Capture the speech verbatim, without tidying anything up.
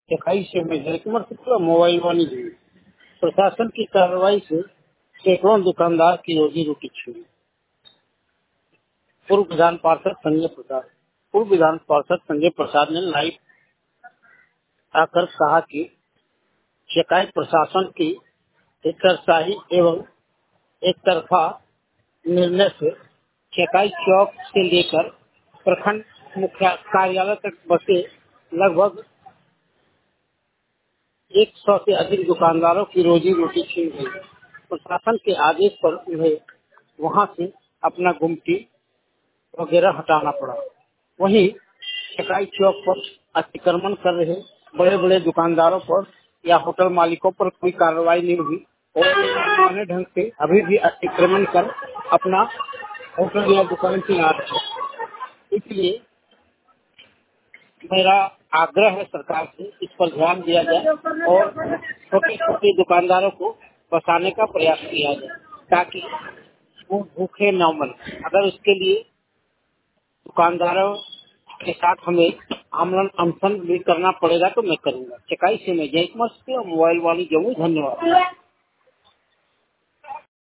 इक्कीस में जयकुमार शुक्ला मोबाइल वाणिज्य प्रशासन की कार्रवाई से सैकड़ों दुकानदार की रोजी रोटी छीनी। पूर्व विधान पार्षद संजय प्रसाद पूर्व विधान पार्षद संजय प्रसाद ने लाइव आकर कहा कि शिकायत प्रशासन की एकतरफाही एवं एक तरफा निर्णय से चकाई चौक से लेकर प्रखंड मुख्य कार्यालय तक बसे लगभग एक सौ से अधिक दुकानदारों की रोजी रोटी छीन गई। प्रशासन के आदेश पर उन्हें वहां से अपना गुमटी वगैरह हटाना पड़ा। वहीं चकाई चौक पर अतिक्रमण कर रहे बड़े बड़े दुकानदारों पर या होटल मालिकों पर कोई कार्रवाई नहीं हुई और पुराने ढंग से अभी भी अतिक्रमण कर अपना होटल या दुकान चला रहे हैं। इसलिए मेरा आग्रह है सरकार से इस पर ध्यान दिया जाए और छोटे छोटे दुकानदारों को बचाने का प्रयास किया जाए ताकि वो भूखे न मरे। अगर उसके लिए दुकानदारों के साथ हमें आमरण अनशन भी करना पड़ेगा तो मैं करूंगा। चकाई से मैं जयकुमार शुक्ला मोबाइल वाली जमुई। धन्यवाद।